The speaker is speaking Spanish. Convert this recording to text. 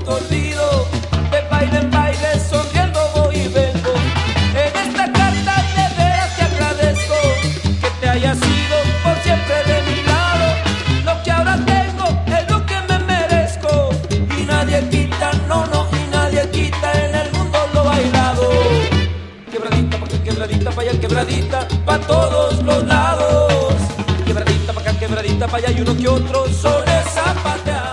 nunca olvido. De baile en baile sonriendo voy y vengo. En esta carta de veras te agradezco que te hayas ido por siempre de mi lado. Lo que ahora tengo es lo que me merezco y nadie quita, no, no, y nadie quita en el mundo lo bailado. Quebradita pa' acá, quebradita pa' allá, quebradita pa' todos los lados. Quebradita pa' acá, quebradita pa' allá y uno que otro sobre zapatear.